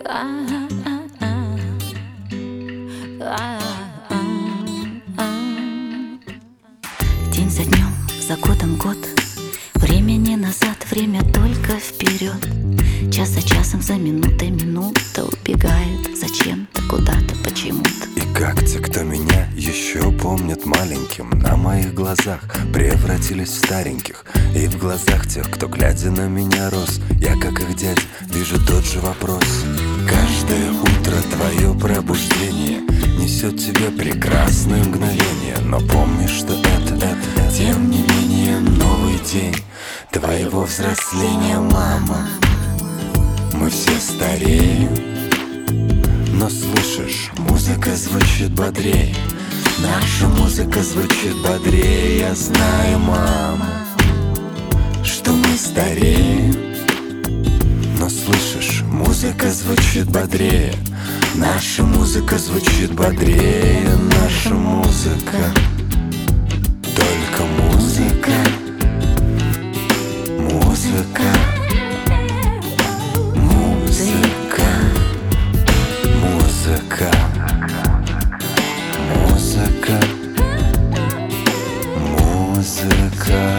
День за днем, за годом год. Времени назад, время только вперед. Час за часом, за минутой минута убегает зачем-то, куда-то, почему-то. И как те, кто меня еще помнит маленьким, на моих глазах превратились в стареньких. И в глазах тех, кто, глядя на меня, рос. Я, как их дядя, вижу тот же вопрос. Каждое утро твое пробуждение несет тебе прекрасное мгновение. Но помни, что это тем не менее новый день твоего взросления, мама. Мы все стареем, но слышишь, музыка звучит бодрее. Наша музыка звучит бодрее. Я знаю, мама, что мы стареем, но слышишь, музыка звучит бодрее. Наша музыка звучит бодрее. Наша музыка, только музыка. Музыка, музыка, музыка, музыка, музыка.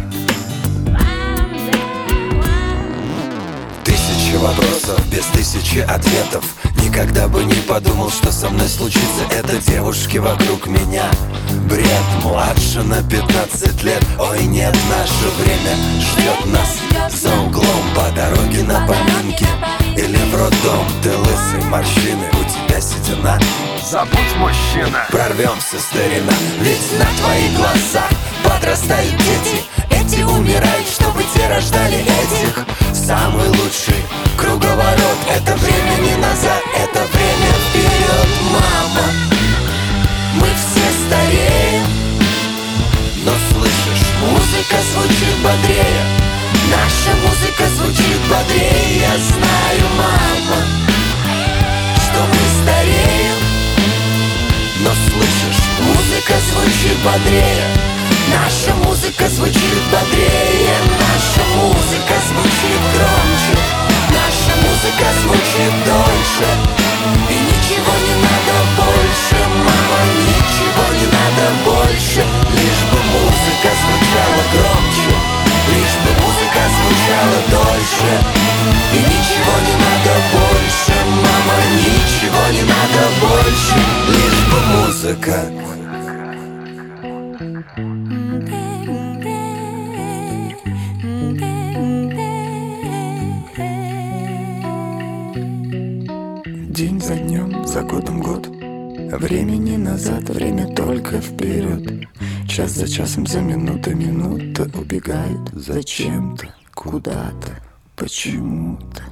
Тысячи вопросов без тысячи ответов. Никогда бы не подумал, что со мной случится это. Девушки вокруг меня бред. Младше на 15 лет. Ой, нет, наше время ждет нас за углом, по дороге на поминки или в роддом. Ты лысый, морщины, у тебя седина. Забудь, мужчина, прорвемся, старина. Ведь на твоих глазах подрастают дети. Эти умирают, чтобы те рождали этих. Самый лучший круговорот. Это время не назад, это время вперед, мама. Мы все стареем, но слышишь, музыка звучит бодрее. Наша музыка звучит бодрее. Я знаю, мама, что мы стареем, но слышишь, музыка звучит бодрее. Наша музыка звучит бодрее. Наша музыка звучит громче. Наша музыка звучит дольше. И ничего не надо больше, мама, ничего не надо больше. Лишь бы музыка звучала громче, лишь бы музыка звучала дольше. И ничего не надо больше, мама, ничего не надо больше. Лишь бы музыка. День за днем, за годом год. Времени назад, время только вперед. Час за часом, за минутой минута убегает зачем-то, куда-то, почему-то.